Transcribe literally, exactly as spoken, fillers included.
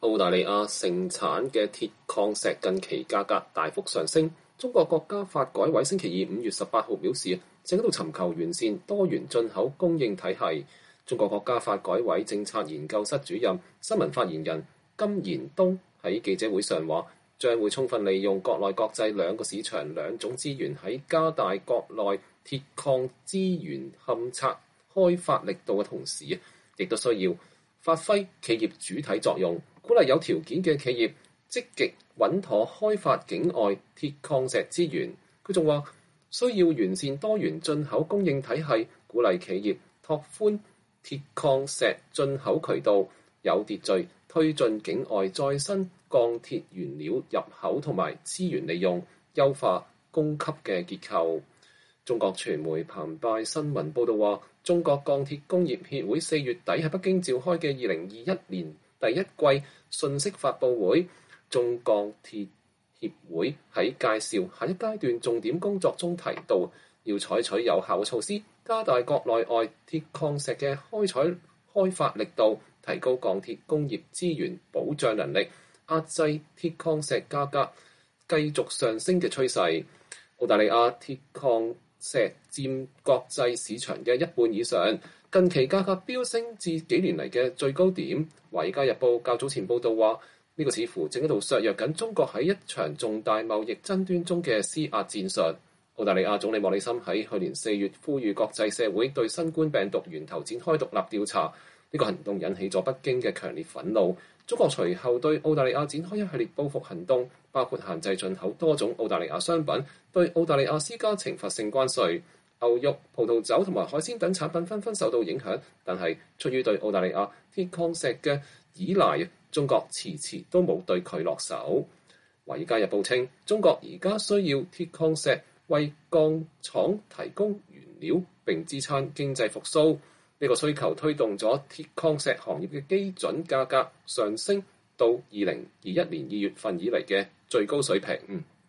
澳大利亞盛產嘅鐵礦石近期價格大幅上升。中國國家發改委星期二五月十八號表示，正喺度尋求完善多元進口供應體系。中國國家發改委政策研究室主任、新聞發言人金延東喺記者會上話，將會充分利用國內國際兩個市場兩種資源，喺加大國內鐵礦資源勘測開發力度嘅同時，亦都需要發揮企業主體作用，鼓勵有條件嘅企業積極穩妥開發境外鐵礦石資源。佢仲話需要完善多元進口供應體系，鼓勵企業拓寬鐵礦石進口渠道，有秩序推進境外再生鋼鐵原料入口同埋資源利用，優化供給嘅結構。中國傳媒澎湃新聞報導話，中國鋼鐵工業協會四月底喺北京召開嘅二零二一年第一季信息發佈會，中鋼鐵協會喺介紹下一階段重點工作中提到，要採取有效措施，加大國內外鐵礦石嘅開採開發力度，提高鋼鐵工業資源保障能力，壓制鐵礦石價格繼續上升嘅趨勢。澳大利亞鐵礦石佔國際市場嘅一半以上，近期價格飆升至幾年嚟嘅最高點。華爾街日報較早前報道話，呢個似乎正喺度削弱緊中國喺一場重大貿易爭端中嘅施壓戰術。澳大利亞總理莫里森喺去年四月呼籲國際社會對新冠病毒源頭展開獨立調查，呢個行動引起咗北京嘅強烈憤怒。中國隨後對澳大利亞展開一系列報復行動，包括限制進口多種澳大利亞商品，對澳大利亞施加懲罰性關稅。牛肉、葡萄酒同埋海鮮等產品紛紛受到影響，但係出於對澳大利亞鐵礦石嘅依賴，中國遲遲都冇對佢落手。華爾街日報稱，中國而家需要鐵礦石為鋼廠提供原料並支撐經濟復甦。呢個需求推動咗鐵礦石行業嘅基準價格上升到二零二一年二月份以嚟嘅最高水平。